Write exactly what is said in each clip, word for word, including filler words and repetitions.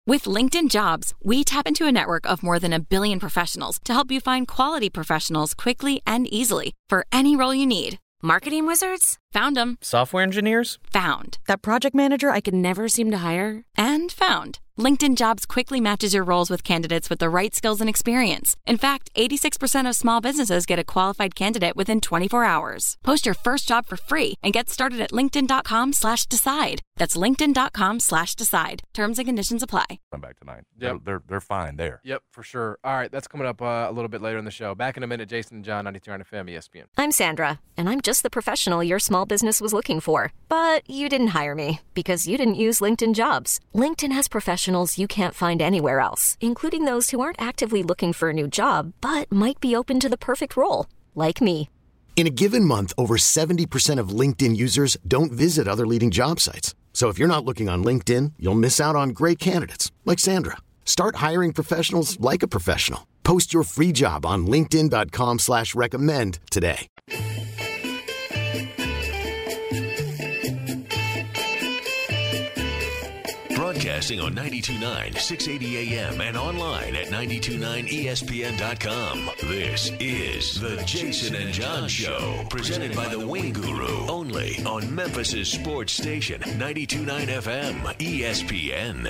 With LinkedIn Jobs, we tap into a network of more than a billion professionals to help you find quality professionals quickly and easily for any role you need. Marketing wizards? Found them. Software engineers? Found. That project manager I could never seem to hire? And found. LinkedIn Jobs quickly matches your roles with candidates with the right skills and experience. In fact, eighty-six percent of small businesses get a qualified candidate within twenty-four hours. Post your first job for free and get started at linkedin.com slash decide. That's linkedin.com slash decide. Terms and conditions apply. Come back tonight. Yep. They're, they're, they're fine there. Yep, for sure. All right, that's coming up uh, a little bit later in the show. Back in a minute, Jason and John, ninety-two point nine F M, E S P N. I'm Sandra, and I'm just the professional your small business was looking for. But you didn't hire me because you didn't use LinkedIn Jobs. LinkedIn has professionals you can't find anywhere else, including those who aren't actively looking for a new job, but might be open to the perfect role, like me. In a given month, over seventy percent of LinkedIn users don't visit other leading job sites. So if you're not looking on LinkedIn, you'll miss out on great candidates like Sandra. Start hiring professionals like a professional. Post your free job on linkedin.com slash recommend today. Broadcasting on ninety-two point nine, six eighty A M and online at nine two nine E S P N dot com. This is The Jason and John Show, presented by the Wing Guru, only on Memphis' sports station, ninety-two point nine F M, E S P N.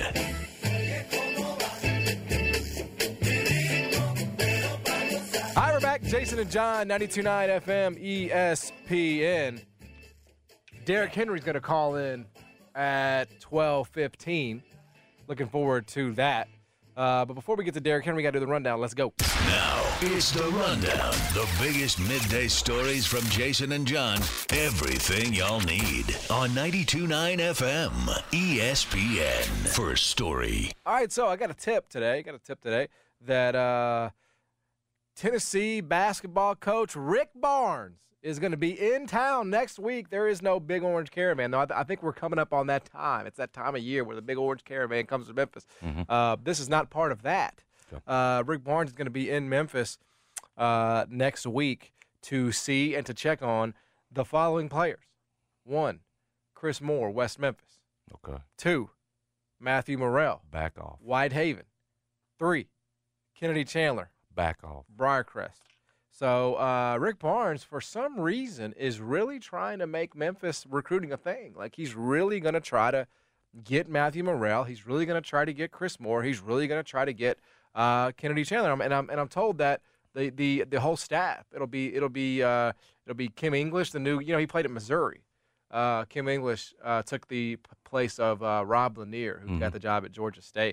Hi, we're back. Jason and John, ninety-two point nine F M, E S P N. Derrick Henry's going to call in at twelve fifteen. Looking forward to that. Uh, but before we get to Derrick Henry, we got to do the rundown. Let's go. Now, it's the rundown. The biggest midday stories from Jason and John. Everything y'all need on ninety-two point nine F M, E S P N. First story. All right, so I got a tip today. Got a tip today that uh, Tennessee basketball coach Rick Barnes is going to be in town next week. There is no Big Orange Caravan, though. I, th- I think we're coming up on that time. It's that time of year where the Big Orange Caravan comes to Memphis. Mm-hmm. Uh, this is not part of that. Okay. Uh, Rick Barnes is going to be in Memphis uh, next week to see and to check on the following players. One, Chris Moore, West Memphis. Okay. Two, Matthew Morrell. Back off. Whitehaven. Three, Kennedy Chandler. Back off. Briarcrest. So uh, Rick Barnes, for some reason, is really trying to make Memphis recruiting a thing. Like, he's really going to try to get Matthew Morrell. He's really going to try to get Chris Moore. He's really going to try to get uh, Kennedy Chandler. And I'm and I'm told that the the the whole staff. It'll be it'll be uh, it'll be Kim English, the new. You know, he played at Missouri. Uh, Kim English uh, took the p- place of uh, Rob Lanier, who mm-hmm. got the job at Georgia State.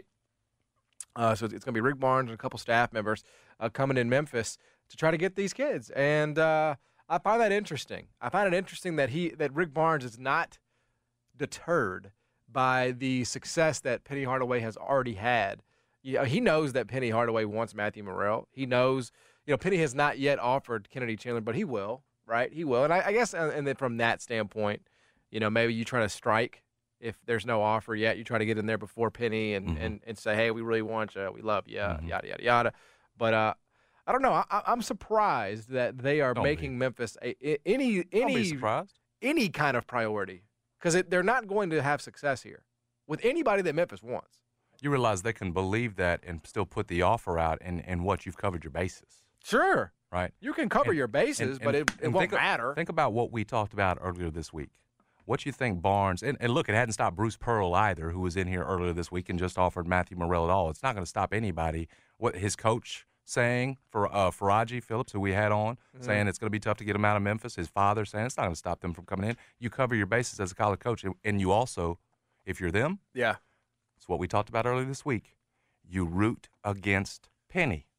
Uh, so it's, it's going to be Rick Barnes and a couple staff members uh, coming in Memphis to try to get these kids. And uh, I find that interesting. I find it interesting that he that Rick Barnes is not deterred by the success that Penny Hardaway has already had. You know, he knows that Penny Hardaway wants Matthew Morrell. He knows, you know, Penny has not yet offered Kennedy Chandler, but he will, right? He will. And I, I guess and, and then from that standpoint, you know, maybe you try to strike if there's no offer yet. You try to get in there before Penny and, mm-hmm. and, and say, hey, we really want you. We love you, mm-hmm. yada, yada, yada. But, uh, I don't know. I, I'm surprised that they are don't making be. Memphis a, a, any any any kind of priority because they're not going to have success here with anybody that Memphis wants. You realize they can believe that and still put the offer out and, and what you've covered your bases. Sure. Right? You can cover and, your bases, and, but and, it, it and won't think, matter. Think about what we talked about earlier this week. What you think Barnes and, – and look, it hadn't stopped Bruce Pearl either, who was in here earlier this week and just offered Matthew Morrell at all. It's not going to stop anybody. What his coach – saying for uh, Faraji Phillips, who we had on, mm-hmm. saying it's going to be tough to get him out of Memphis. His father saying it's not going to stop them from coming in. You cover your bases as a college coach, and, and you also, if you're them, yeah, it's what we talked about earlier this week. You root against Penny.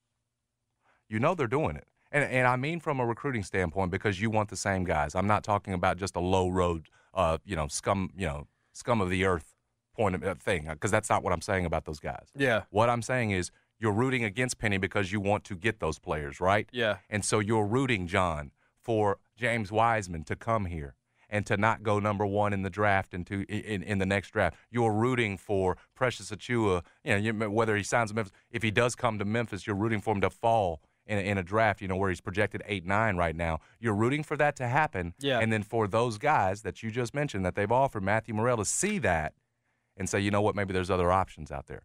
You know they're doing it, and and I mean from a recruiting standpoint because you want the same guys. I'm not talking about just a low road, uh, you know, scum, you know, scum of the earth point of uh, thing because that's not what I'm saying about those guys. Yeah, what I'm saying is. You're rooting against Penny because you want to get those players, right? Yeah. And so you're rooting, John, for James Wiseman to come here and to not go number one in the draft and to in, in the next draft. You're rooting for Precious Achiuwa, you know, you, whether he signs with Memphis. If he does come to Memphis, you're rooting for him to fall in, in a draft, you know, where he's projected eight nine right now. You're rooting for that to happen. Yeah. And then for those guys that you just mentioned that they've offered Matthew Morrell to see that and say, you know what, maybe there's other options out there.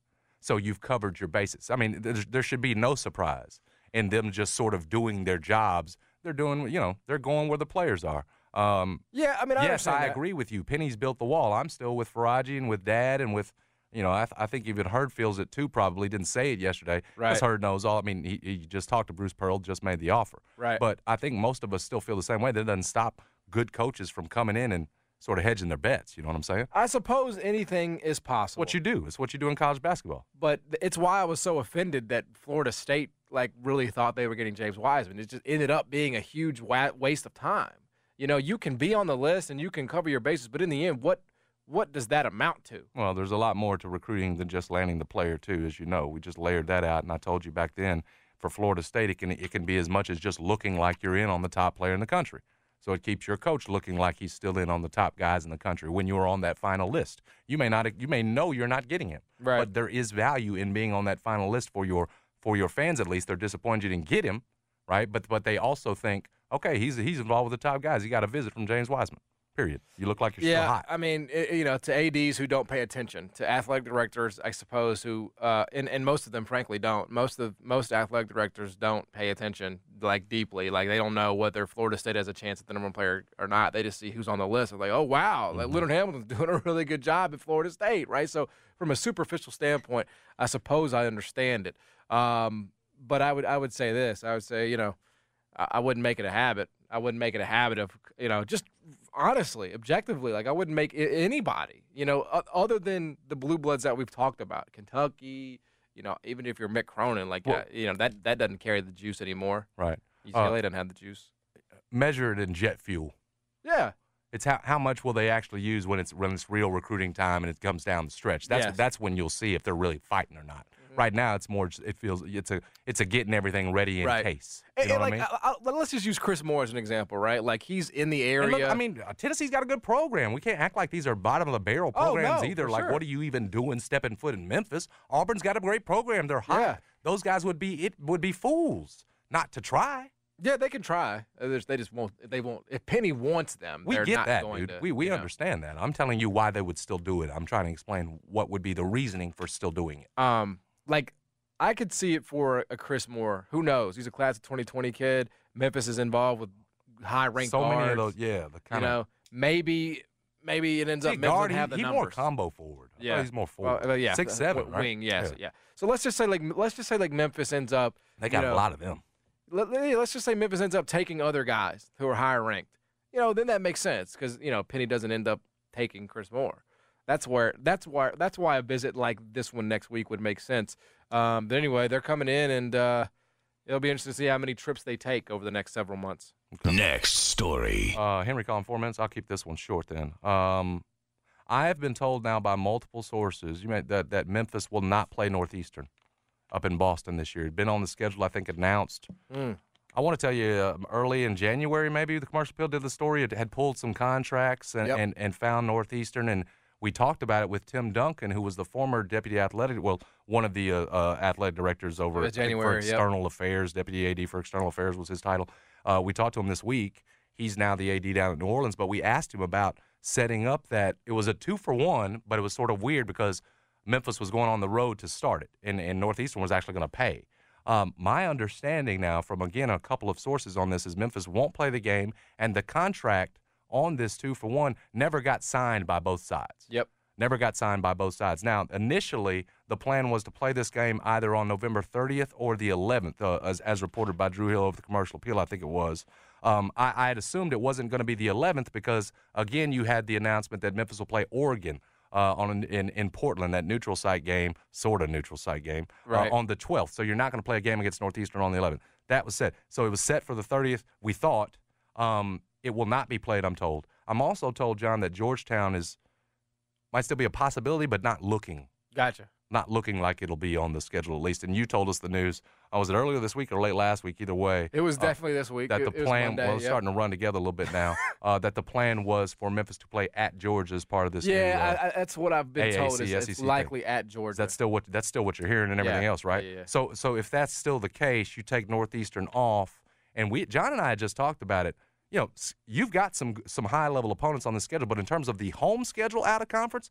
So you've covered your bases. I mean, there, there should be no surprise in them just sort of doing their jobs. They're doing, you know, they're going where the players are. Um, yeah, I mean, I yes, I that. agree with you. Penny's built the wall. I'm still with Faraji and with Dad and with, you know, I, th- I think even Hurd feels it too. Probably didn't say it yesterday. Right. Because Hurd knows all. I mean, he, he just talked to Bruce Pearl, just made the offer. Right. But I think most of us still feel the same way. That doesn't stop good coaches from coming in and sort of hedging their bets. You know what I'm saying? I suppose anything is possible. What you do. It's what you do in college basketball. But it's why I was so offended that Florida State like really thought they were getting James Wiseman. It just ended up being a huge wa- waste of time. You know, you can be on the list and you can cover your bases, but in the end, what what does that amount to? Well, there's a lot more to recruiting than just landing the player, too, as you know. We just layered that out, and I told you back then, for Florida State, it can it can be as much as just looking like you're in on the top player in the country. So it keeps your coach looking like he's still in on the top guys in the country when you are on that final list. You may not, you may know you're not getting him, right. But there is value in being on that final list for your for your fans. At least they're disappointed you didn't get him, right? But but they also think, okay, he's he's involved with the top guys. He got a visit from James Wiseman. Period. You look like you're yeah, still hot. I mean, it, you know, to A Ds who don't pay attention, to athletic directors, I suppose, who uh, and and most of them, frankly, don't. Most of most athletic directors don't pay attention like deeply. Like they don't know whether Florida State has a chance at the number one player or not. They just see who's on the list. They're like, oh wow, mm-hmm. like Leonard Hamilton's doing a really good job at Florida State, right? So from a superficial standpoint, I suppose I understand it. Um, but I would I would say this. I would say, you know, I, I wouldn't make it a habit. I wouldn't make it a habit of, you know, just honestly, objectively, like I wouldn't make it anybody, you know, other than the blue bloods that we've talked about, Kentucky, you know, even if you're Mick Cronin, like, well, uh, you know, that, that doesn't carry the juice anymore. Right. U C L A uh, doesn't have the juice. Measure it in jet fuel. Yeah. It's how how much will they actually use when it's when it's real recruiting time and it comes down the stretch. That's yes. that's when you'll see if they're really fighting or not. Right now, it's more. It feels it's a it's a getting everything ready in right. case. You and, know and what like, I mean? I, I, let's just use Chris Moore as an example, right? Like he's in the area. Look, I mean, Tennessee's got a good program. We can't act like these are bottom of the barrel programs oh, no, either. for Like, sure. what are you even doing stepping foot in Memphis? Auburn's got a great program. They're hot. Yeah. Those guys would be it would be fools not to try. Yeah, they can try. They just won't. They won't. If Penny wants them, we they're get not that, going dude. to, we we you know. understand that. I'm telling you why they would still do it. I'm trying to explain what would be the reasoning for still doing it. Um, like. I could see it for a Chris Moore. Who knows? He's a class of twenty twenty kid. Memphis is involved with high-ranked so guards. many of those, yeah. The kind you know, maybe maybe it ends see, up Memphis guard, doesn't have the he's numbers. more combo forward. I yeah, he's more forward. Well, yeah, six seven, right? Wing, yes, yeah. yeah. So let's just say like let's just say like Memphis ends up. They got you know, a lot of them. Let, let's just say Memphis ends up taking other guys who are higher ranked. You know, then that makes sense because you know Penny doesn't end up taking Chris Moore. That's where that's why that's why a visit like this one next week would make sense. Um, but anyway, they're coming in, and uh, it'll be interesting to see how many trips they take over the next several months. Okay. Next story. Uh, Henry calling four minutes. I'll keep this one short then. Um, I have been told now by multiple sources you may, that that Memphis will not play Northeastern up in Boston this year. It's been on the schedule, I think, announced. Mm. I want to tell you, uh, early in January, maybe the Commercial Appeal did the story. It had pulled some contracts and, yep. and, and found Northeastern, and we talked about it with Tim Duncan, who was the former deputy athletic, well, one of the uh, uh, athletic directors over at, January, for yep. external affairs. Deputy A D for external affairs was his title. Uh, we talked to him this week. He's now the A D down at New Orleans, but we asked him about setting up that. It was a two for one, but it was sort of weird because Memphis was going on the road to start it, and, and Northeastern was actually going to pay. Um, my understanding now from, again, a couple of sources on this is Memphis won't play the game, and the contract on this two for one never got signed by both sides. Yep. Never got signed by both sides. Now, initially, the plan was to play this game either on November thirtieth or the eleventh, uh, as, as reported by Drew Hill of the Commercial Appeal, I think it was. Um, I, I had assumed it wasn't going to be the eleventh because, again, you had the announcement that Memphis will play Oregon uh, on in, in Portland, that neutral site game, sort of neutral site game, right. uh, on the twelfth. So you're not going to play a game against Northeastern on the eleventh. That was set. So it was set for the thirtieth. We thought um, it will not be played, I'm told. I'm also told, John, that Georgetown is might still be a possibility, but not looking. Gotcha. Not looking like it'll be on the schedule at least. And you told us the news. Uh, was it earlier this week or late last week? Either way. It was uh, definitely this week. That it, the it plan, was Monday, well, it's yep. starting to run together a little bit now, uh, that the plan was for Memphis to play at Georgia as part of this Yeah, new, uh, I, I, that's what I've been A A C, told. Is S E C it's thing. likely at Georgia. That's still what that's still what you're hearing and everything Yeah. else, right? Yeah, yeah. So so if that's still the case, you take Northeastern off, and we John and I had just talked about it. You know, you've got some some high level opponents on the schedule, but in terms of the home schedule out of conference,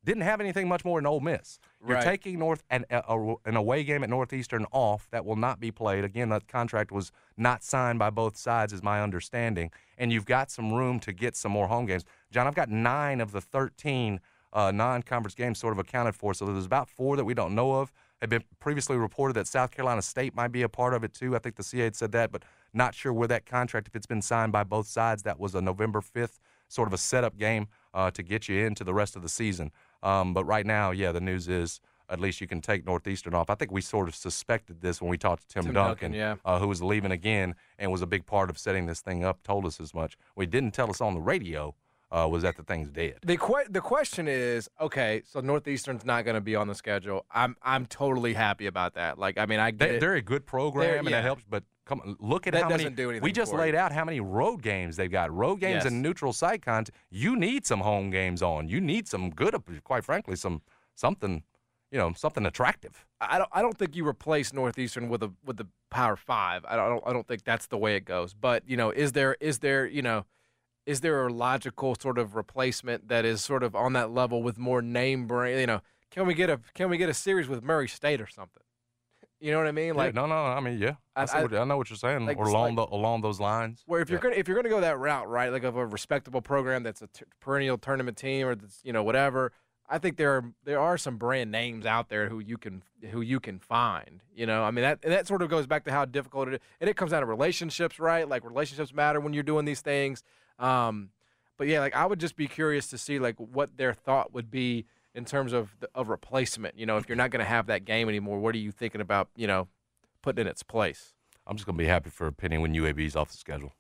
didn't have anything much more than Ole Miss. You're Right. taking North an, a, a, an away game at Northeastern off that will not be played. Again, that contract was not signed by both sides, is my understanding. And you've got some room to get some more home games. John, I've got nine of the thirteen uh, non-conference games sort of accounted for. So there's about four that we don't know of. Had been previously reported that South Carolina State might be a part of it too. I think the C A had said that, but not sure where that contract, if it's been signed by both sides. That was a November fifth sort of a setup game uh, to get you into the rest of the season. Um, but right now, yeah, the news is at least you can take Northeastern off. I think we sort of suspected this when we talked to Tim, Tim Duncan, Duncan, yeah. uh, who was leaving again and was a big part of setting this thing up, told us as much. What he didn't tell us on the radio uh, was that the thing's dead. The que- the question is, okay, so Northeastern's not going to be on the schedule. I'm I'm totally happy about that. Like, I mean, I get They, it. they're a good program, They're- and yeah. that helps, but come on, look at That how many doesn't do anything we just for laid you. out how many road games they've got. Road games Yes. and neutral site content. You need some home games on. You need some good, quite frankly, some something, you know, something attractive. I don't I don't think you replace Northeastern with a with the Power Five. I don't I don't think that's the way it goes. But you know, is there is there you know, is there a logical sort of replacement that is sort of on that level with more name brand? You know, can we get a can we get a series with Murray State or something? You know what I mean? Like yeah, no, no, I mean, yeah, I, I- see what, I know what you're saying, like, or it's along like- the, along those lines. where if you're Yeah. gonna if you're gonna go that route, right? Like of a respectable program that's a t- perennial tournament team or that's, you know, whatever. I think there are there are some brand names out there who you can who you can find. You know, I mean that and that sort of goes back to how difficult it is, and it comes down to relationships, right? Like relationships matter when you're doing these things. Um, but yeah, like I would just be curious to see like what their thought would be in terms of the, of replacement. You know, if you're not going to have that game anymore, what are you thinking about? You know, putting in its place. I'm just going to be happy for a penny when U A B's off the schedule.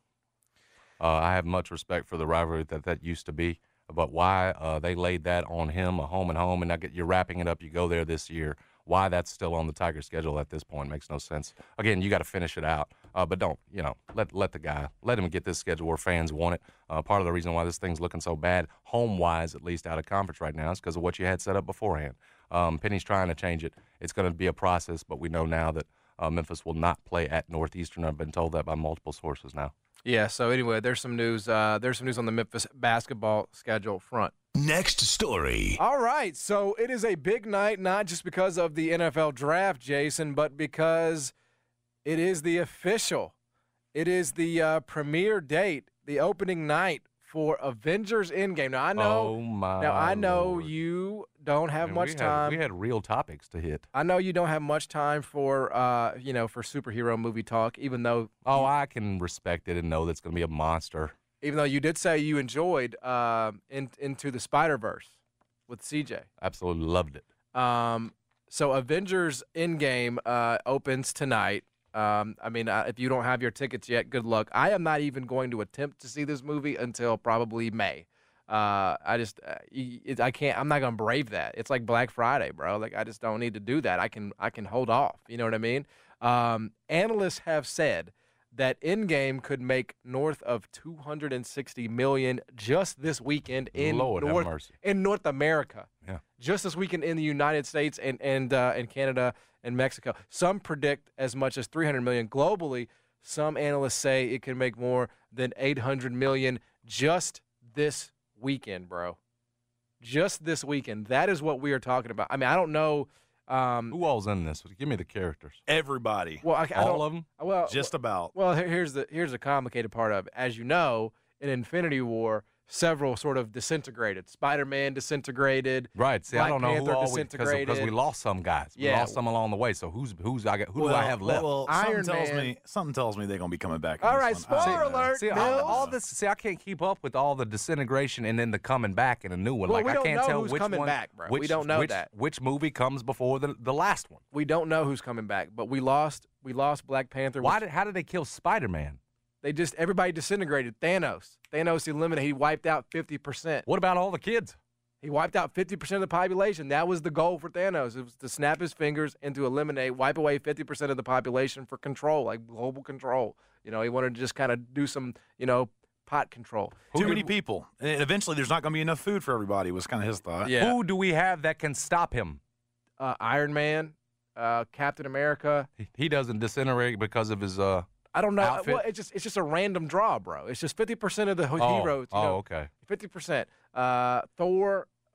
Uh, I have much respect for the rivalry that that used to be, but why uh, they laid that on him, a home and home, and now get, you're wrapping it up, you go there this year. Why that's still on the Tiger schedule at this point makes no sense. Again, you got to finish it out, uh, but don't, you know, let let the guy, let him get this schedule where fans want it. Uh, part of the reason why this thing's looking so bad, home-wise at least, out of conference right now is because of what you had set up beforehand. Um, Penny's trying to change it. It's going to be a process, but we know now that uh, Memphis will not play at Northeastern. I've been told that by multiple sources now. Yeah. So anyway, there's some news. Uh, there's some news on the Memphis basketball schedule front. Next story. All right, so it is a big night, not just because of the N F L draft, Jason, but because it is the official. It is the uh, premiere date, the opening night for Avengers Endgame. Now I know, Oh, my now I know Lord. you don't have Man, much we had- time. we had real topics to hit. I know you don't have much time for, uh, you know, for superhero movie talk, even though, Oh, I can respect it and know that's going to be a monster. even though you did say you enjoyed uh, in, Into the Spider-Verse with C J. Absolutely loved it. Um, so Avengers Endgame uh, opens tonight. Um, I mean, uh, if you don't have your tickets yet, good luck. I am not even going to attempt to see this movie until probably May. Uh, I just, uh, it, I can't. I'm not gonna brave that. It's like Black Friday, bro. Like I just don't need to do that. I can, I can hold off. You know what I mean? Um, analysts have said that Endgame could make north of two hundred sixty million just this weekend in Lord have North mercy. in North America. Yeah. Just this weekend in the United States and and uh, and Canada and Mexico. Some predict as much as three hundred million globally. Some analysts say it can make more than eight hundred million just this weekend, bro. Just this weekend. That is what we are talking about. I mean, I don't know. Um, Who all's in this? Give me the characters. Everybody. well, I, I All don't, of them? Well, Just about. Well, here- here's the here's the complicated part of it. As you know, in Infinity War, several sort of disintegrated. Spider-Man disintegrated. Right. See, Black I don't know Panther who all we, because because we disintegrated. lost some guys. We Yeah. lost some along the way. So who's who's I got? Who well, do I have left? Well, Iron something tells Man. me something tells me they're gonna be coming back. in All this right, one. spoiler I don't know. alert. See, all, Mills. all this. See, I can't keep up with all the disintegration and then the coming back in a new one. Well, like we I don't can't know tell who's which coming one, back, bro. Which, We don't know which, that. Which movie comes before the the last one? We don't know who's coming back, but we lost. We lost Black Panther. Why which- did? How did they kill Spider-Man? they just everybody disintegrated? Thanos. Thanos eliminated. He wiped out fifty percent. What about all the kids? He wiped out fifty percent of the population. That was the goal for Thanos. It was to snap his fingers and to eliminate, wipe away fifty percent of the population for control, like global control. You know, he wanted to just kind of do some, you know, pot control. Too many people. And eventually, there's not gonna be enough food for everybody. Was kind of his thought. Yeah. Who do we have that can stop him? Uh, Iron Man, uh, Captain America. He- He doesn't disintegrate because of his uh. I don't know. Outfit? Well, it's just it's just a random draw, bro. It's just fifty percent of the Oh, heroes. You oh, know, okay. fifty percent. Uh, Thor.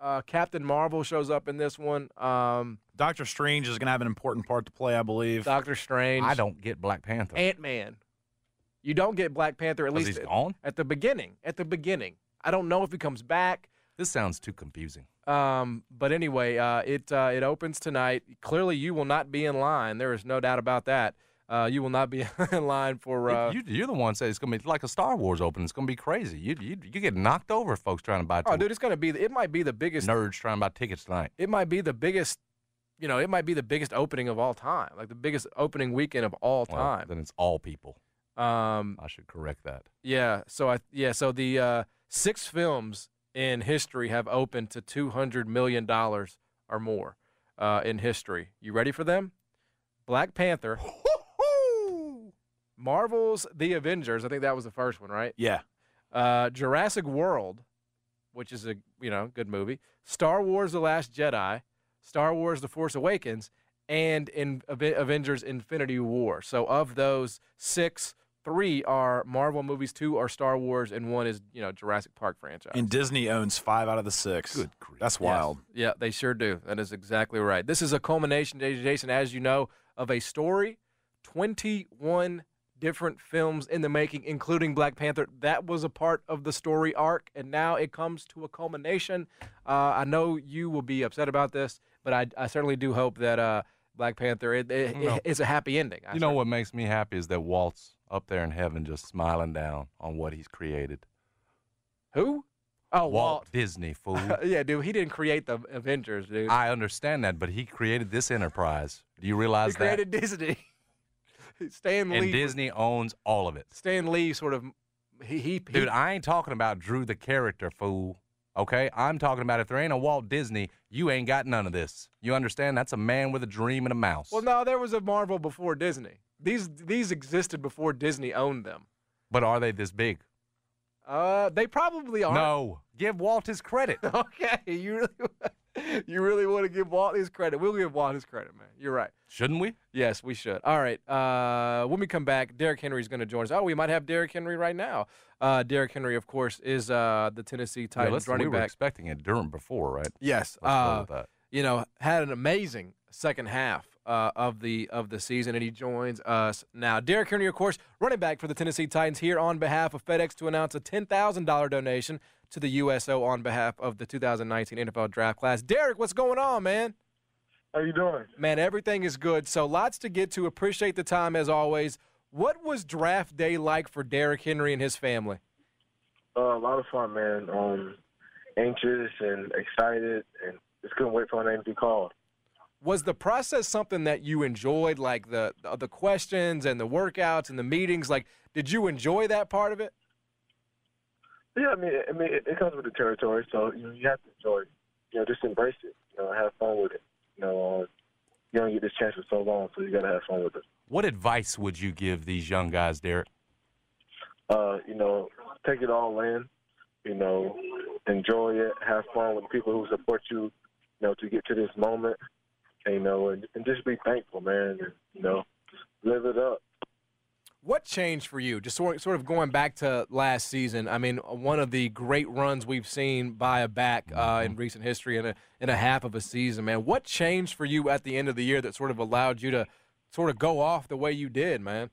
Uh, Captain Marvel shows up in this one. Um, Doctor Strange is going to have an important part to play, I believe. Doctor Strange. I don't get Black Panther. Ant-Man. You don't get Black Panther, at least he's at, gone? at the beginning. At the beginning. I don't know if he comes back. This sounds too confusing. Um, but anyway, uh, it uh, it opens tonight. Clearly, you will not be in line. There is no doubt about that. Uh, you will not be in line for. Uh, you, you're the one that said it's going to be like a Star Wars opening. It's going to be crazy. You, you you get knocked over, folks trying to buy. oh, t- dude, it's going to be. It might be the biggest. nerds trying to buy tickets tonight. It might be the biggest. You know, it might be the biggest opening of all time. Like the biggest opening weekend of all Well, time. then it's all people. Um, I should correct that. yeah. So I yeah. So the uh, six films in history have opened to two hundred million dollars or more uh, in history. You ready for them? Black Panther. Marvel's The Avengers. I think that was the first one, right? Yeah. Uh, Jurassic World, which is a you know good movie. Star Wars: The Last Jedi. Star Wars: The Force Awakens, and in Ave- Avengers: Infinity War. So of those six, three are Marvel movies, two are Star Wars, and one is you know Jurassic Park franchise. And Disney owns five out of the six. Good grief. That's Yes. wild. Yeah, they sure do. That is exactly right. This is a culmination, Jason, as you know, of a story. twenty-one different films in the making, including Black Panther. That was a part of the story arc, and now it comes to a culmination. Uh, I know you will be upset about this, but I, I certainly do hope that uh, Black Panther it, it, No. it, it's a happy ending. I You know certainly- what makes me happy is that Walt's up there in heaven just smiling down on what he's created. Who? Oh, Walt, Walt. Disney, fool. Yeah, dude, he didn't create the Avengers, dude. I understand that, but he created this enterprise. Do you realize he created that? Disney. Stan Lee. And Disney owns all of it. Stan Lee sort of he he, he Dude, I ain't talking about Drew the character, fool. Okay? I'm talking about if there ain't a Walt Disney, you ain't got none of this. You understand? That's a man with a dream and a mouse. Well, no, there was a Marvel before Disney. These these existed before Disney owned them. But are they this big? Uh, they probably are. No. Give Walt his credit. Okay, you really you really want to give Walt his credit? We'll give Walt his credit, man. You're right. Shouldn't we? Yes, we should. All right. Uh, when we come back, Derrick Henry is going to join us. Oh, we might have Derrick Henry right now. Uh, Derrick Henry, of course, is uh, the Tennessee Yeah, Titans let's- running we were back. expecting it during before, right? Yes. Let's go Uh, with that. you know, had an amazing second half uh, of the of the season, and he joins us now. Derrick Henry, of course, running back for the Tennessee Titans, here on behalf of FedEx to announce a ten thousand dollars donation to the U S O on behalf of the two thousand nineteen N F L Draft class. Derrick, what's going on, man? How you doing? Man, everything is good. So lots to get to. Appreciate the time as always. What was draft day like for Derrick Henry and his family? Uh, a lot of fun, man. Um, anxious and excited, and just couldn't wait for my name to be called. Was the process something that you enjoyed, like the the questions and the workouts and the meetings? Like, did you enjoy that part of it? Yeah, I mean, I mean, it, it comes with the territory, so you know, you have to enjoy it. You know, just embrace it. You know, have fun with it. You know, uh, you don't get this chance for so long, so you got to have fun with it. What advice would you give these young guys, Derrick? Uh, you know, take it all in. You know, enjoy it. Have fun with the people who support you. You know, to get to this moment. And, you know, and, and just be thankful, man. And, you know, live it up. What changed for you? Just sort sort of going back to last season. I mean, one of the great runs we've seen by a back uh, in recent history in a in a half of a season, man. What changed for you at the end of the year that sort of allowed you to sort of go off the way you did, man?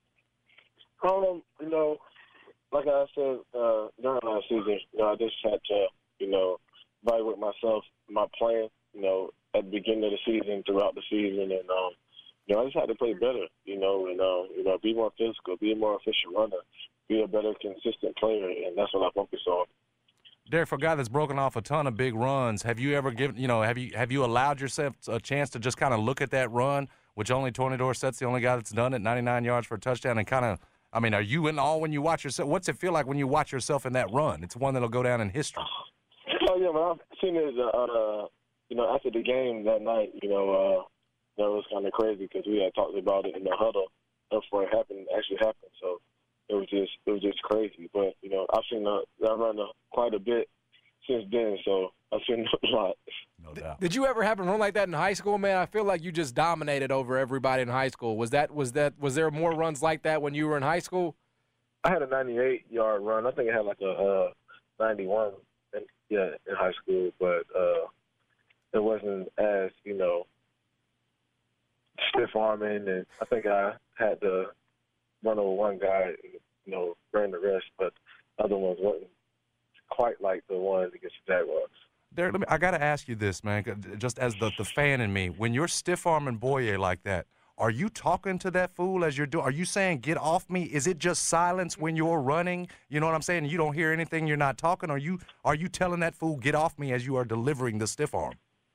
Um, you know, like I said uh, during last season, you know, I just had to, you know, evaluate myself, my plan, you know, at the beginning of the season, throughout the season, and um, you know, I just had to play better, you know, and uh, you know, be more physical, be a more efficient runner, be a better consistent player, and that's what I focus on. Derrick, for a guy that's broken off a ton of big runs, have you ever given, you know, have you have you allowed yourself a chance to just kind of look at that run, which only Tony Dorsett's the only guy that's done it, ninety-nine yards for a touchdown, and kind of, I mean, are you in awe when you watch yourself? What's it feel like when you watch yourself in that run? It's one that'll go down in history. Oh yeah, man, I've seen it. Uh, uh, you know, after the game that night, you know, uh, that was kind of crazy because we had talked about it in the huddle before it happened. Actually happened, so it was just it was just crazy. But you know, I've seen that run uh, quite a bit since then, so I've seen a lot. No doubt. Did you ever have a run like that in high school, man? I feel like you just dominated over everybody in high school. Was that was that was there more runs like that when you were in high school? I had a ninety-eight yard run. I think I had like a uh, ninety-one. And yeah, in high school, but uh, it wasn't as, you know, stiff arming, and I think I had to run over one guy and, you know, burn the rest, but other ones wasn't quite like the ones against the Jaguars. Derek, let me, I got to ask you this, man, just as the, the fan in me. When you're stiff-arming Boye like that, are you talking to that fool as you're doing? Are you saying, get off me? Is it just silence when you're running? You know what I'm saying? You don't hear anything, you're not talking? Are you are you telling that fool, get off me, as you are delivering the stiff arm?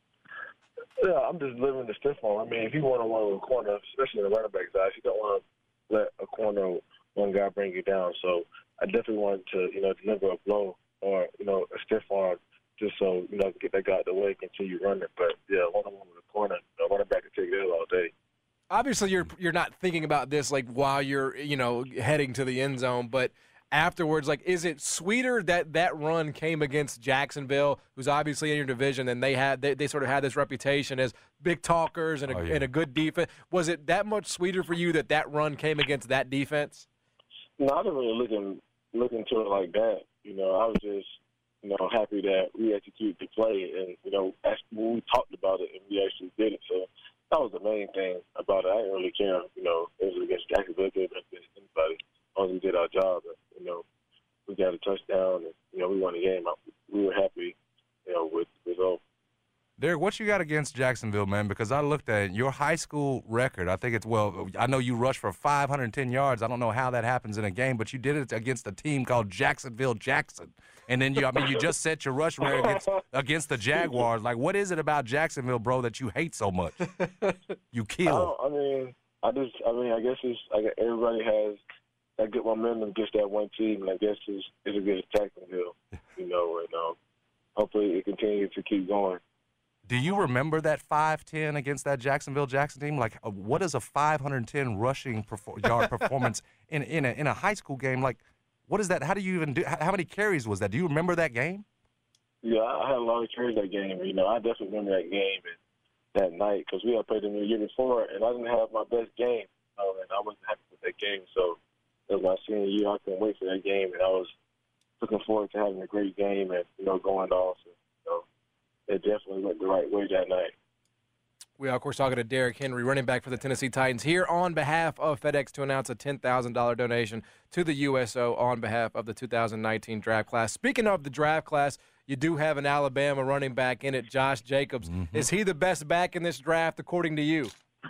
Yeah, I'm just delivering the stiff arm. I mean, if you want to one with a corner, especially in the running back side, you don't want to let a corner, one guy bring you down. So I definitely wanted to, you know, deliver a blow or, you know, a stiff arm just so, you know, get that guy out of the way, continue running. But, yeah, one-on-one with a corner, you know, running back can take it all day. Obviously, you're you're not thinking about this like while you're you know heading to the end zone, but afterwards, like, is it sweeter that that run came against Jacksonville, who's obviously in your division, and they had they, they sort of had this reputation as big talkers and a, oh, yeah. and a good defense? Was it that much sweeter for you that that run came against that defense? No, I didn't really look, in, look into it like that. You know, I was just, you know, happy that we executed the play, and, you know, when we talked about it and we actually did it. So that was the main thing about it. I didn't really care, you know, it was against Jacksonville, it was against anybody. As long as we did our job, and, you know, we got a touchdown, and, you know, we won the game. We were happy, you know, with the result. Derek, what you got against Jacksonville, man? Because I looked at it, your high school record. I think it's, well, I know you rushed for five hundred ten yards. I don't know how that happens in a game, but you did it against a team called Jacksonville Jackson. And then, you, I mean, you just set your rush record against, against the Jaguars. Like, what is it about Jacksonville, bro, that you hate so much? You kill. I, I mean, I just, I mean, I guess it's, I guess everybody has that good momentum against that one team, and I guess it's, it's against Jacksonville, you know, and um, hopefully it continues to keep going. Do you remember that five ten against that Jacksonville Jackson team? Like, uh, what is a five hundred ten rushing perfor- yard performance in in a, in a high school game? Like, what is that? How do you even do? How many carries was that? Do you remember that game? Yeah, I had a lot of carries that game. You know, I definitely remember that game and that night because we had played them the year before, and I didn't have my best game, you know, and I wasn't happy with that game. So it was my senior year. I couldn't wait for that game, and I was looking forward to having a great game and, you know, going off. And, you know, it definitely went the right way that night. We are, of course, talking to Derrick Henry, running back for the Tennessee Titans, here on behalf of FedEx to announce a ten thousand dollars donation to the U S O on behalf of the two thousand nineteen draft class. Speaking of the draft class, you do have an Alabama running back in it, Josh Jacobs. Mm-hmm. Is he the best back in this draft, according to you?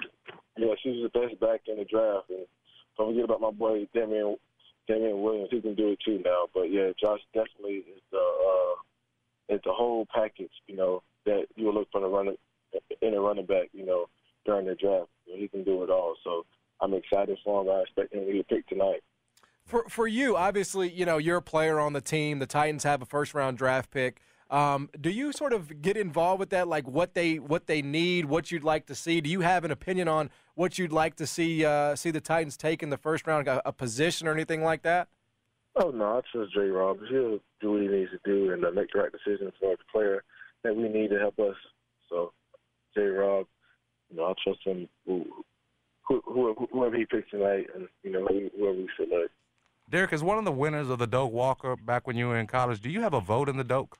Yes, he's the best back in the draft. And don't forget about my boy Damian, Damian Williams. He can do it too now. But, yeah, Josh definitely is the, uh, is the whole package, you know, that you will look for the running in a running back, you know, during the draft. You know, he can do it all. So I'm excited for him. I expect him to get picked tonight. For for you, obviously, you know, you're a player on the team. The Titans have a first-round draft pick. Um, do you sort of get involved with that, like what they what they need, what you'd like to see? Do you have an opinion on what you'd like to see uh, see the Titans take in the first round, a, a position or anything like that? Oh, no, I trust J. Rob. He'll do what he needs to do and uh, make the right decisions for the player that we need to help us. So, J. Rob, you know, I trust him, who, who, whoever he picks tonight, and, you know, whoever we select. Derek, is one of the winners of the Doak Walker back when you were in college, do you have a vote in the Doak?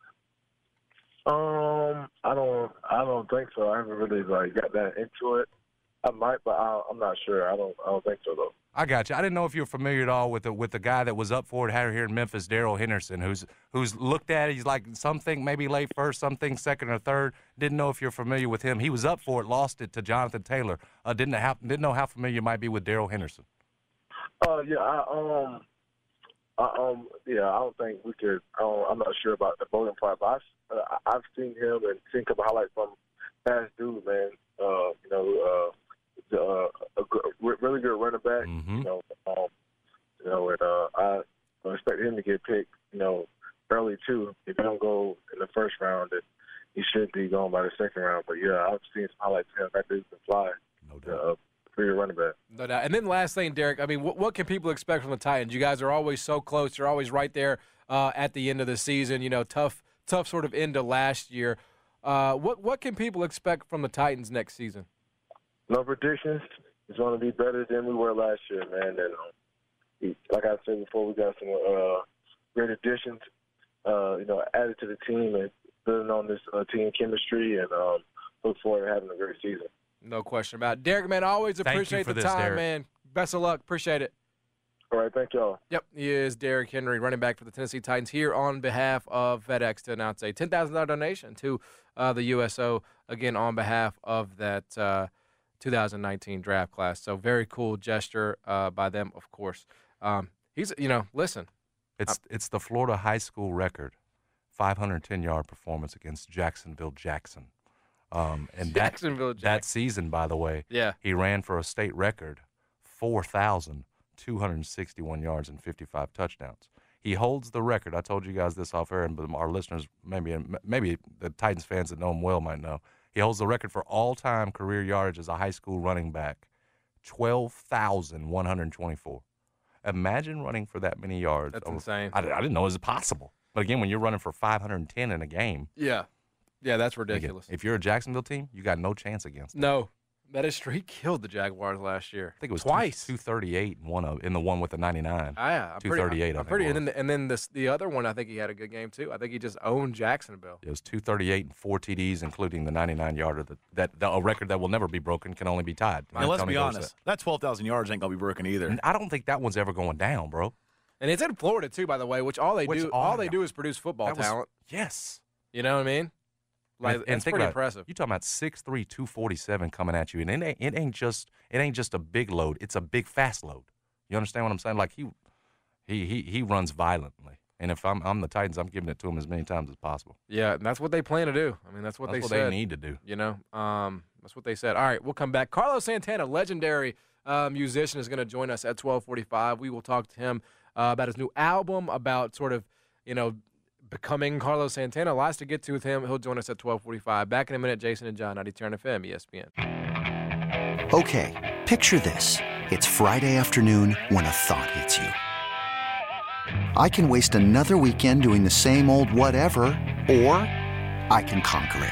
Um, I don't, I don't think so. I haven't really like got that into it. I might, but I, I'm not sure. I don't, I don't think so though. I got you. I didn't know if you were familiar at all with the with the guy that was up for it here in Memphis, Darrell Henderson, who's who's looked at it. He's like some think maybe late first, some think second or third. Didn't know if you're familiar with him. He was up for it, lost it to Jonathan Taylor. Uh, didn't have, didn't know how familiar you might be with Darrell Henderson. Uh, yeah, I, um, I, um, yeah, I don't think we could. Um, I'm not sure about the voting part, but I've, uh, I've seen him and seen a couple highlights from past dude, man. Uh, you know, uh, uh, a good, really good running back. Mm-hmm. You know, um, you know, and uh, I expect him to get picked. You know, early too. If he don't go in the first round, then he should be going by the second round. But yeah, I've seen some highlights of him. That dude can fly. No doubt. Uh, for your running back. No doubt. And then last thing, Derek, I mean, what, what can people expect from the Titans? You guys are always so close. You're always right there uh, at the end of the season. You know, tough, tough sort of end to last year. Uh, what what can people expect from the Titans next season? No predictions. It's going to be better than we were last year, man. And um, like I said before, we got some uh, great additions uh, you know, added to the team and building on this uh, team chemistry, and um, look forward to having a great season. No question about it. Derek, man, always Thank you appreciate for the this, time, Derek. man. Best of luck. Appreciate it. All right, thank y'all. Yep, he is Derrick Henry, running back for the Tennessee Titans, here on behalf of FedEx to announce a ten thousand dollars donation to uh, the U S O, again, on behalf of that uh, two thousand nineteen draft class. So very cool gesture uh, by them, of course. Um, he's, you know, listen. It's it's the Florida high school record, five hundred ten yard performance against Jacksonville Jackson. Um, and that, Jacksonville that Jackson. season, by the way, Yeah. he ran for a state record, four thousand two hundred sixty-one yards and fifty-five touchdowns. He holds the record. I told you guys this off air, and but our listeners, maybe maybe the Titans fans that know him well might know. He holds the record for all-time career yardage as a high school running back, twelve thousand one hundred twenty-four. Imagine running for that many yards. That's over- insane. I, I didn't know it was possible. But again, when you're running for five hundred ten in a game, Yeah. Yeah, that's again, ridiculous. if you're a Jacksonville team, you got no chance against them. No. That is true. He killed the Jaguars last year. I think it was twice. two thirty-eight in one of in the one with the ninety-nine. Ah, yeah, I'm two pretty- thirty-eight. I I'm think pretty, it and then was. the, and then this the other one, I think he had a good game too. I think he just owned Jacksonville. It was two thirty-eight and four T Ds, including the ninety-nine yarder. That, that, that a record that will never be broken, can only be tied. Now, let's Tony be Dorsett. honest. That twelve thousand yards ain't going to be broken either. And I don't think that one's ever going down, bro. And it's in Florida too, by the way, which all they Which do all- all they do is produce football That was- talent. Yes. You know what I mean? Like, and, and that's think pretty about it. impressive. You talking about six three, two forty-seven coming at you, and it ain't, it ain't just it ain't just a big load. It's a big fast load. You understand what I'm saying? Like he he he he runs violently, and if I'm I'm the Titans, I'm giving it to him as many times as possible. Yeah, and that's what they plan to do. I mean, that's what That's they what said. they need to do. You know, um, that's what they said. All right, we'll come back. Carlos Santana, legendary uh, musician, is going to join us at twelve forty-five. We will talk to him uh, about his new album, about sort of, you know, becoming Carlos Santana. Lots to get to with him. He'll join us at twelve forty-five. Back in a minute, Jason and John, ninety-two F M, E S P N. Okay, picture this. It's Friday afternoon when a thought hits you. I can waste another weekend doing the same old whatever, or I can conquer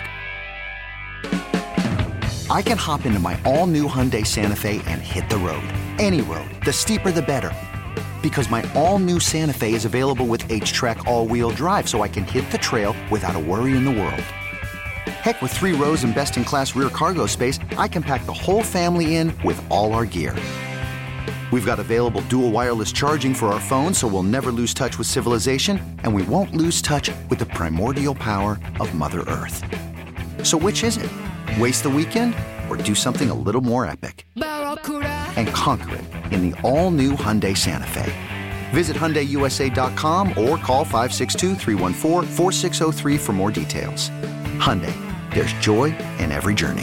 it. I can hop into my all-new Hyundai Santa Fe and hit the road. Any road. The steeper, the better. Because my all-new Santa Fe is available with H-Track all-wheel drive, so I can hit the trail without a worry in the world. Heck, with three rows and best-in-class rear cargo space, I can pack the whole family in with all our gear. We've got available dual wireless charging for our phones, so we'll never lose touch with civilization, and we won't lose touch with the primordial power of Mother Earth. So which is it? Waste the weekend or do something a little more epic? And conquer it in the all-new Hyundai Santa Fe. Visit Hyundai U S A dot com or call five six two, three one four, four six zero three for more details. Hyundai, there's joy in every journey.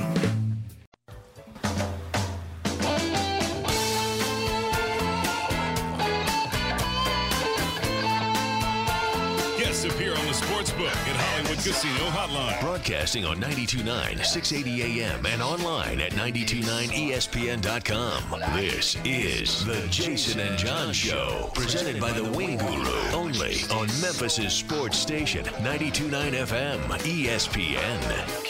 Guests appear on the Sportsbook at Hollywood Casino Hotline. Broadcasting on ninety-two point nine, six eighty A M and online at ninety-two point nine E S P N dot com. This is the Jason and John Show, presented by the Wing Guru, only on Memphis' sports station, ninety-two point nine F M, E S P N.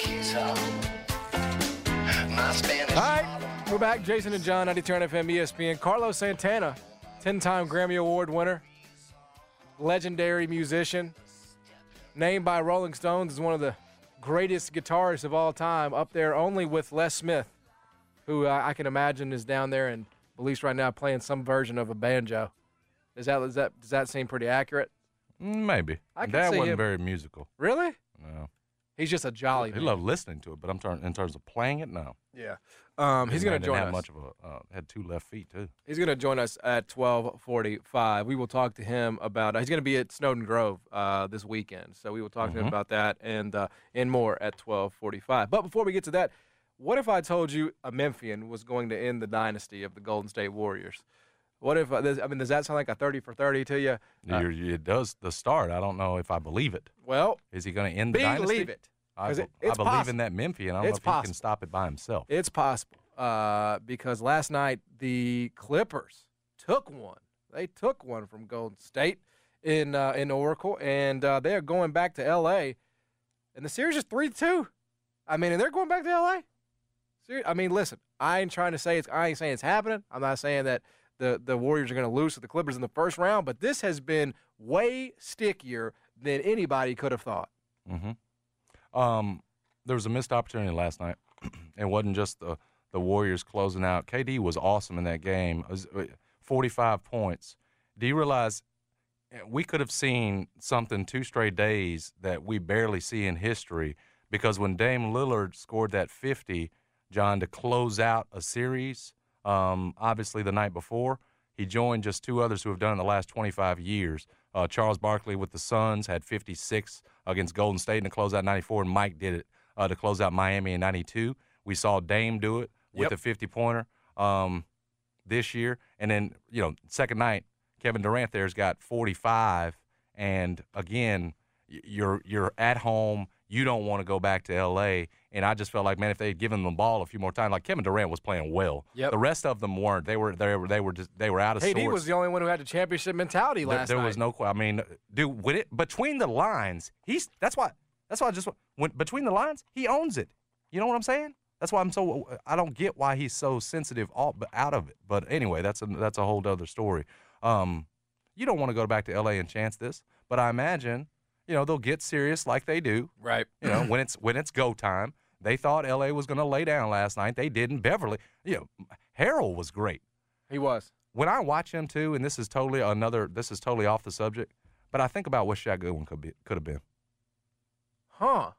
All right, we're back. Jason and John, ninety-two F M, E S P N. Carlos Santana, ten-time Grammy Award winner, legendary musician, named by Rolling Stones as one of the greatest guitarists of all time, up there only with Les Smith, who uh, I can imagine is down there and at least right now playing some version of a banjo. Is that, is that does that seem pretty accurate? Maybe. I can Dad see wasn't him. very musical. Really? No. He's just a jolly He man. loved listening to it, but I'm turn, in terms of playing it, no. Yeah. Um, he's Didn't- going to didn't join have us. much of a uh, had two left feet too. He's going to join us at twelve forty-five. We will talk to him about uh, – he's going to be at Snowden Grove uh, this weekend. So we will talk to him Mhm. about that and uh, and more at twelve forty-five. But before we get to that, what if I told you a Memphian was going to end the dynasty of the Golden State Warriors? What if uh, – this, I mean, does that sound like a thirty for thirty to you? Uh, You're, it does the start. I don't know if I believe it. well, Is he going to end the dynasty? believe it. I, 'Cause be- it- it's I believe possible. in that Memphian. I don't It's know if he possible. can stop it by himself. It's possible uh, because last night the Clippers took one. They took one from Golden State in uh, in Oracle, and uh, they are going back to L A. And the series is three two. I mean, and they're going back to L A. Ser- I mean, listen, I ain't trying to say it's. I ain't saying it's happening. I'm not saying that the the Warriors are going to lose to the Clippers in the first round, but this has been way stickier than anybody could have thought. Mm-hmm. Um, there was a missed opportunity last night. It wasn't just the, the Warriors closing out. K D was awesome in that game. It was forty-five points. Do you realize we could have seen something two straight days that we barely see in history? Because when Dame Lillard scored that fifty, John, to close out a series, um, obviously the night before, he joined just two others who have done it in the last twenty-five years. Uh, Charles Barkley with the Suns had fifty-six against Golden State in the closeout ninety-four, and Mike did it uh, to close out Miami in ninety-two. We saw Dame do it with Yep. a fifty-pointer um, this year. And then, you know, second night, Kevin Durant there's got forty-five. And, again, you're you're at home. You don't want to go back to L A. And I just felt like, man, if they had given them the ball a few more times, like Kevin Durant was playing well. Yep. The rest of them weren't. They were they were they were just they were out of K D sorts. was the only one who had the championship mentality There, last there night. was no. I mean, dude, with it between the lines, he's that's why that's why I just when between the lines he owns it. You know what I'm saying? That's why I'm so I don't get why he's so sensitive all, out of it. But anyway, that's a that's a whole other story. Um, you don't want to go back to L A and chance this, but I imagine you know they'll get serious like they do. Right. You know when it's when it's go time. They thought L A was going to lay down last night. They didn't. Beverly, you know, Harold was great. He was. When I watch him too, and this is totally another. This is totally off the subject, but I think about what Shaq Goodwin could be could have been. Huh.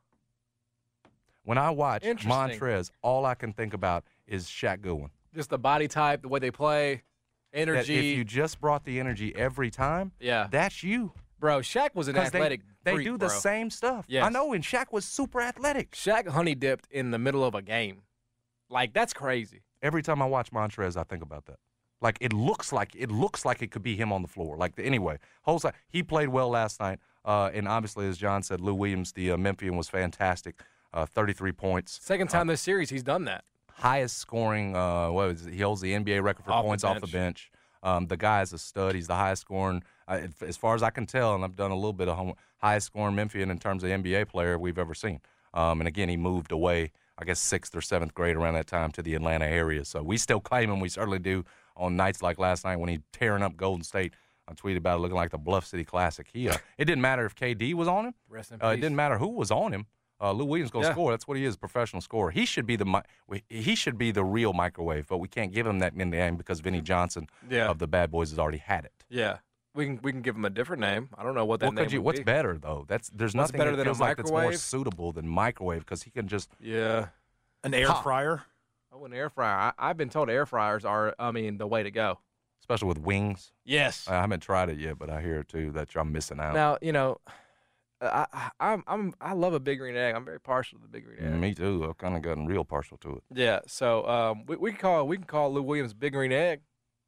When I watch Interesting. Montrez, all I can think about is Shaq Goodwin. Just the body type, the way they play, That energy. if you just brought the energy every time, yeah. that's you. Bro, Shaq was an 'Cause they- athletic They freak, do the bro. same stuff. Yes. I know, and Shaq was super athletic. Shaq honey dipped in the middle of a game. Like, that's crazy. Every time I watch Montrez, I think about that. Like it looks like it looks like it could be him on the floor. Like anyway, whole side, he played well last night, uh, and obviously, as John said, Lou Williams, the uh, Memphian, was fantastic. Uh, thirty-three points. Second time this series he's done that. Highest scoring. Uh, what was it? He holds the N B A record for Off the points off the bench. Um, the guy is a stud. He's the highest scoring, uh, as far as I can tell, and I've done a little bit of homework, highest scoring Memphian in terms of N B A player we've ever seen. Um, and again, he moved away, I guess, sixth or seventh grade around that time to the Atlanta area. So we still claim him. We certainly do on nights like last night when he tearing up Golden State. I tweeted about it looking like the Bluff City Classic. He, uh, it didn't matter if K D was on him. Rest in Uh, it peace. didn't matter who was on him. Uh, Lou Williams gonna Yeah. score. That's what he is, a professional scorer. He should be the mi- he should be the real microwave, but we can't give him that in the game because Vinny Johnson Yeah. of the Bad Boys has already had it. Yeah. We can we can give him a different name. I don't know what that What name could you? would What's be. better though? That's there's What's nothing better that than a feels like that's more microwave? suitable than microwave because he can just. Yeah. An air Ha. fryer. Oh, an air fryer. I, I've been told air fryers are, I mean, the way to go. Especially with wings. Yes. I haven't tried it yet, but I hear too that I'm missing out. Now, you know, I, I I'm I'm I love a big green egg. I'm very partial to the big green egg. Me too. I've kind of gotten real partial to it. Yeah. So um, we we can call we can call Lou Williams Big Green Egg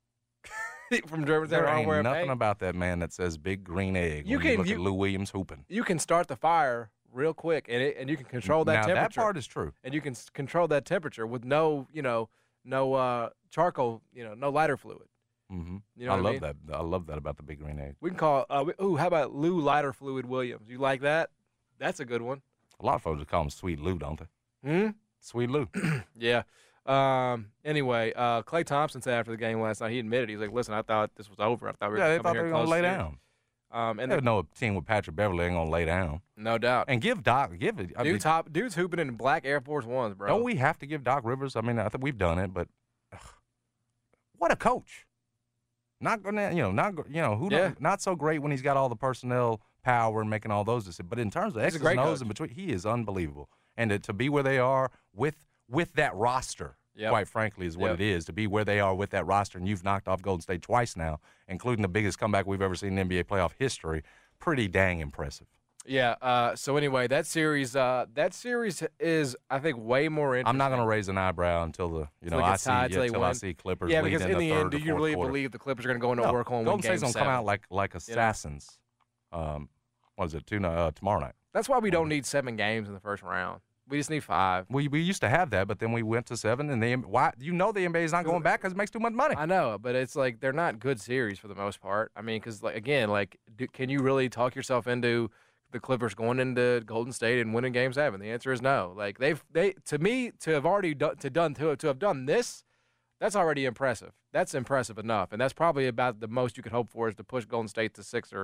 from Germantown. There ain't Hardware nothing Bank. about that man that says big green egg. You when can- you look you- at Lou Williams hooping. You can start the fire real quick, and it, and you can control that now temperature. that part is true. and you can s- control that temperature with no, you know, no uh, charcoal, you know, no lighter fluid. Mm-hmm. You know I what I love mean? that. I love that about the big green egg. We can call. Uh, we, ooh, how about Lou Lighter Fluid Williams? You like that? That's a good one. A lot of folks call him Sweet Lou, don't they? Hmm. Sweet Lou. Yeah. Um. Anyway, uh, Klay Thompson said after the game last night, he admitted he's like, "Listen, I thought this was over. I thought we were yeah, they gonna thought come they here were and gonna close lay the series." down. Um, and They the, know a team with Patrick Beverly ain't gonna lay down. no doubt, And give Doc, give it. I dude, mean, top dude's hooping in black Air Force Ones, bro. don't we have to give Doc Rivers? I mean, I think we've done it, but ugh, what a coach! Not gonna, you know, not go- you know, who Yeah. don't- not so great when he's got all the personnel power and making all those decisions. But in terms of He's a X's great and O's coach. in between, he is unbelievable. And to, to be where they are with with that roster, Yep. quite frankly, is what Yep. it is. To be where they are with that roster, and you've knocked off Golden State twice now, including the biggest comeback we've ever seen in N B A playoff history. Pretty dang impressive. Yeah. Uh. So anyway, that series, uh, that series is, I think, way more interesting. I'm not going to raise an eyebrow until the you Till know it I gets see tied, till yeah, they till I win. see Clippers. Yeah, lead because in the, the third end, or do you fourth really quarter. believe the Clippers are going to go into No, work on Golden win game State's gonna seven? come out like like assassins. Um, what is it? Two uh, tomorrow night. That's why we don't need seven games in the first round. We just need five. We we used to have that, but then we went to seven, and the why you know the N B A is not going back because it makes too much money. I know, but it's like they're not good series for the most part. I mean, because like again, like, do, can you really talk yourself into the Clippers going into Golden State and winning Game Seven? The answer is no. Like they've they to me to have already done to done to to have done this, that's already impressive. That's impressive enough, and that's probably about the most you could hope for is to push Golden State to six or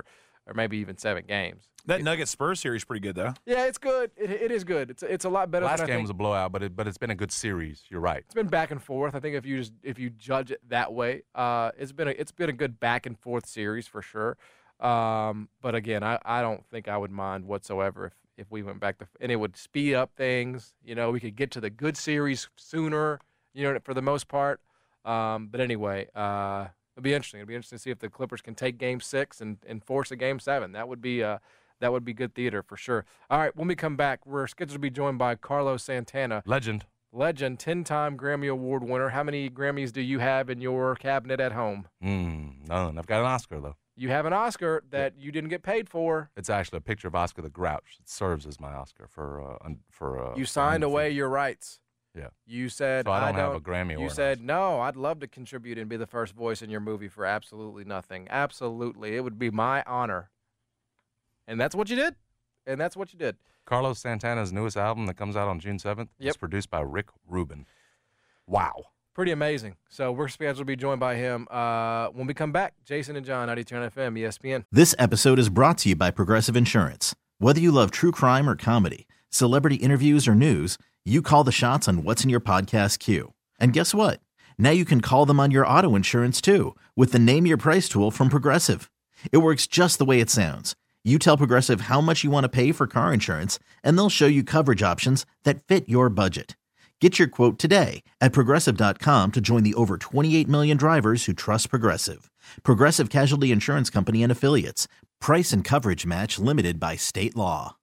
or maybe even seven games. That Nuggets Spurs series is pretty good, though. Yeah, it's good. It, it is good. It's it's a lot better. Last than I game think. was a blowout, but it, but it's been a good series. You're right. It's been back and forth. I think if you just if you judge it that way, uh, it's been a it's been a good back and forth series for sure. Um, but again, I, I don't think I would mind whatsoever if, if we went back to and it would speed up things. You know, we could get to the good series sooner. You know, for the most part. Um, but anyway, uh, it'll be interesting. It'll be interesting to see if the Clippers can take Game Six and, and force a Game Seven. That would be uh, that would be good theater for sure. All right, when we come back, we're scheduled to be joined by Carlos Santana, Legend. legend, ten-time Grammy Award winner. How many Grammys do you have in your cabinet at home? Mm, none. I've got an Oscar, though. You have an Oscar that you didn't get paid for. It's actually a picture of Oscar the Grouch. It serves as my Oscar for uh, un- for. Uh, You signed for away your rights. Yeah. You said So I don't have don't a Grammy You award. said no. I'd love to contribute and be the first voice in your movie for absolutely nothing. Absolutely, it would be my honor. And that's what you did. And that's what you did. Carlos Santana's newest album that comes out on June seventh Yep. is produced by Rick Rubin. Wow. Pretty amazing. So we're scheduled to be joined by him uh, when we come back. Jason and John, ninety-two F M, E S P N. This episode is brought to you by Progressive Insurance. Whether you love true crime or comedy, celebrity interviews or news, you call the shots on what's in your podcast queue. And guess what? Now you can call them on your auto insurance too with the Name Your Price tool from Progressive. It works just the way it sounds. You tell Progressive how much you want to pay for car insurance, and they'll show you coverage options that fit your budget. Get your quote today at Progressive dot com to join the over twenty-eight million drivers who trust Progressive. Progressive Casualty Insurance Company and Affiliates. Price and coverage match limited by state law.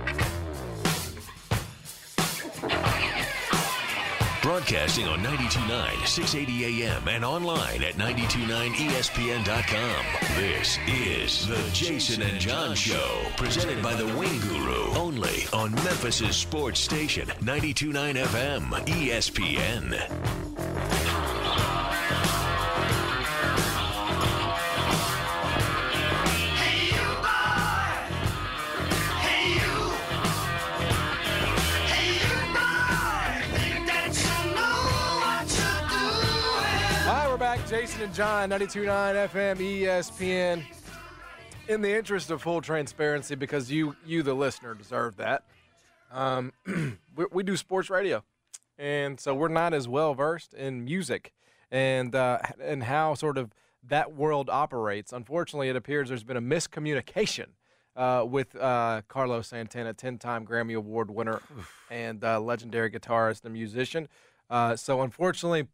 Broadcasting on ninety-two point nine, six eighty A M and online at ninety-two point nine E S P N dot com. This is The Jason and John Show, presented by the Wing Guru, only on Memphis' sports station, ninety-two point nine F M, E S P N. Jason and John, ninety-two point nine F M, E S P N. In the interest of full transparency, because you, you the listener, deserve that, um, we, we do sports radio. And so we're not as well-versed in music and, uh, and how sort of that world operates. Unfortunately, it appears there's been a miscommunication uh, with uh, Carlos Santana, ten-time Grammy Award winner and uh, legendary guitarist and musician. Uh, so unfortunately,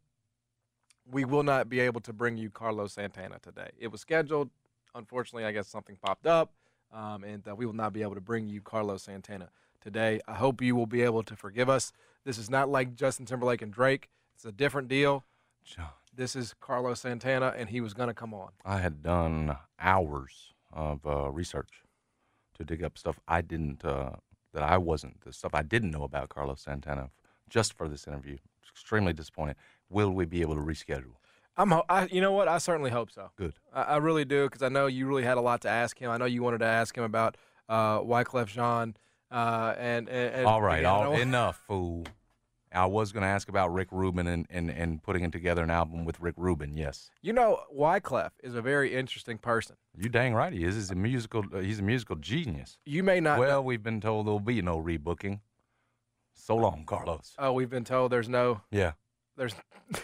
we will not be able to bring you Carlos Santana today. It was scheduled. Unfortunately, I guess something popped up, um, and uh, we will not be able to bring you Carlos Santana today. I hope you will be able to forgive us. This is not like Justin Timberlake and Drake. It's a different deal. John. This is Carlos Santana, and he was going to come on. I had done hours of uh, research to dig up stuff I didn't, uh, that I wasn't, the stuff I didn't know about Carlos Santana just for this interview. Extremely disappointed. Will we be able to reschedule? I'm, ho- I, you know what? I certainly hope so. Good. I, I really do, because I know you really had a lot to ask him. I know you wanted to ask him about uh, Wyclef Jean. Uh, and, and, and all right, again, all, enough, fool. I was going to ask about Rick Rubin and, and, and putting together an album with Rick Rubin. Yes. You know, Wyclef is a very interesting person. You dang right he is. He's a musical. Uh, he's a musical genius. You may not. Well, know. we've been told there'll be no rebooking. So long, Carlos. Oh, we've been told there's no. Yeah. There's.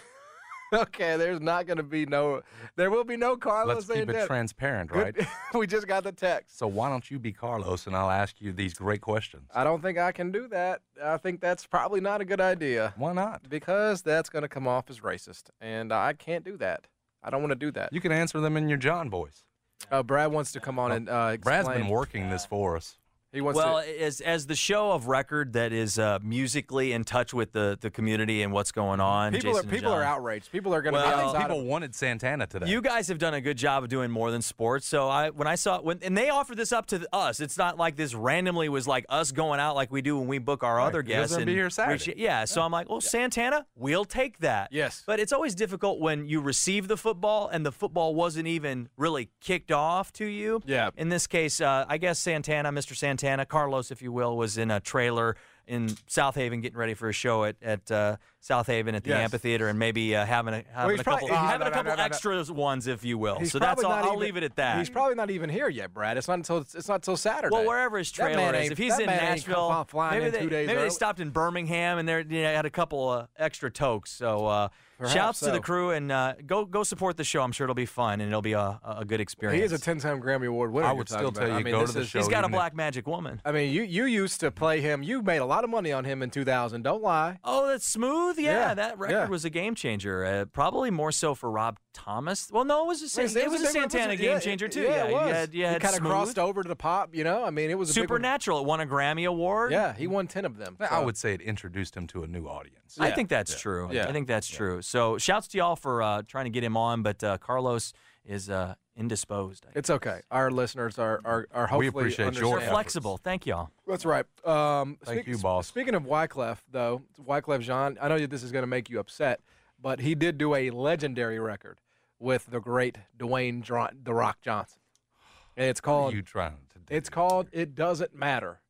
Okay, there's not going to be no. There will be no Carlos. Let's keep Santana. it transparent, Good. right? We just got the text. So why don't you be Carlos, and I'll ask you these great questions. I don't think I can do that. I think that's probably not a good idea. Why not? Because that's going to come off as racist, and I can't do that. I don't want to do that. You can answer them in your John voice. Uh, Brad wants to come on and uh, explain. Brad's been working this for us. He wants well, to. as as the show of record that is uh, musically in touch with the, the community and what's going on. People Jason are people are outraged. People are going to Well, be I think outside. people of, wanted Santana today. You guys have done a good job of doing more than sports. So I when I saw when and they offered this up to us. It's not like this randomly was like us going out like we do when we book our Right. other He was guests. gonna and be here Saturday. reach- yeah, so I'm like, well, Santana, we'll take that. Yes. But it's always difficult when you receive the football and the football wasn't even really kicked off to you. Yeah. In this case, uh, I guess Santana, Mister Santana, Carlos, if you will, was in a trailer in South Haven getting ready for a show at at uh, South Haven at the Yes. amphitheater, and maybe uh, having a having he's a couple probably- uh, having no, a no, couple no, no, no. extra ones, if you will. He's So that's probably all. not I'll even- leave it at that. He's probably not even here yet, Brad. It's not until it's not until Saturday. Well, wherever his That man trailer is, ain't- if he's that in man ain't Nashville, come flying maybe in they two days maybe they early. stopped in Birmingham and they you know, had a couple uh, extra tokes. So uh, Perhaps shouts to so. the crew and uh, go go support the show. I'm sure it'll be fun and it'll be a, a good experience. He is a ten-time Grammy Award winner. I you're would talking still tell about. you, I mean, go this to the is- show. He's got a even if- black magic woman. I mean, you you used to play him. You made a lot of money on him in two thousand. Don't lie. Oh, that's smooth. Yeah, Yeah, that record yeah. was a game changer. Uh, probably more so for Rob Thomas. Well, no, it was a, San- It it was a big- Santana yeah, game changer too. Yeah, it you was. had, you he had kind of Smooth. crossed over to the pop. You know, I mean, it was a big one. Supernatural. It won a Grammy Award. Yeah, he won ten of them. I so. would say it introduced him to a new audience. I Yeah. think that's Yeah. true. Yeah. I think that's true. So, shouts to y'all for uh, trying to get him on, but uh, Carlos is uh, indisposed. I It's okay. Our listeners are are, are hopefully appreciate your understanding. We're efforts. flexible. Thank y'all. That's right. Um, Thank you, boss. Speaking of Wyclef, though, Wyclef Jean, I know that this is going to make you upset, but he did do a legendary record with the great Dwayne Dr- The Rock Johnson, and it's What called are you trying to do? it's called It Doesn't Matter.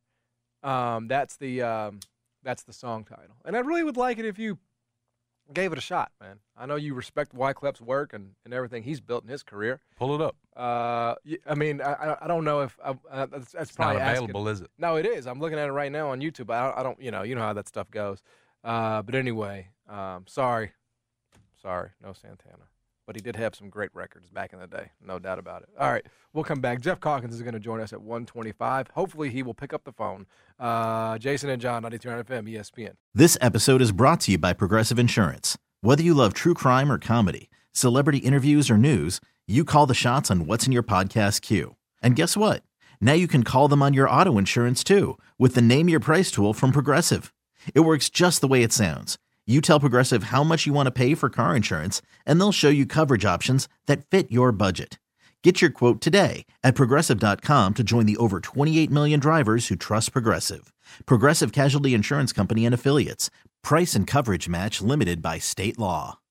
Um, that's the um, that's the song title, and I really would like it if you gave it a shot, man. I know you respect Wyclef's work and, and everything he's built in his career. Pull it up. Uh, y- I mean, I, I- I don't know if I, uh, that's, that's It's not probably asking- available, is it? No, it is. I'm looking at it right now on YouTube. I don't, I don't you know, you know how that stuff goes. Uh, but anyway, um, sorry, sorry, no Santana. But he did have some great records back in the day, no doubt about it. All right, we'll come back. Jeff Calkins is going to join us at one twenty-five. Hopefully, he will pick up the phone. Uh, Jason and John, ninety-two point nine F M, E S P N. This episode is brought to you by Progressive Insurance. Whether you love true crime or comedy, celebrity interviews or news, you call the shots on what's in your podcast queue. And guess what? Now you can call them on your auto insurance too with the Name Your Price tool from Progressive. It works just the way it sounds. You tell Progressive how much you want to pay for car insurance, and they'll show you coverage options that fit your budget. Get your quote today at Progressive dot com to join the over twenty-eight million drivers who trust Progressive. Progressive Casualty Insurance Company and Affiliates. Price and coverage match limited by state law.